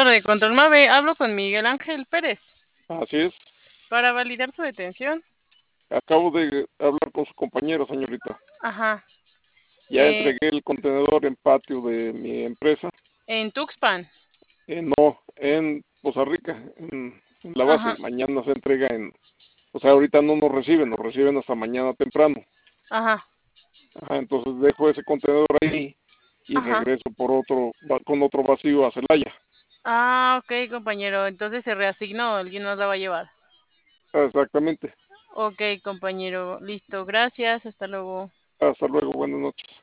Torre de Control Mave, hablo con Miguel Ángel Pérez Así es. para validar su detención. Acabo de hablar con su compañero, señorita. Ajá. Ya Eh, entregué el contenedor en patio de mi empresa. en Tuxpan. No, en Poza Rica, en la base. Ajá. Mañana se entrega o sea, ahorita no nos reciben hasta mañana temprano. Ajá. Ajá, entonces dejo ese contenedor ahí y Ajá. regreso con otro vacío a Celaya. Ah, ok, compañero. Entonces se reasignó, alguien más la va a llevar. Exactamente. Ok, compañero. Listo. Gracias. Hasta luego. Hasta luego, buenas noches.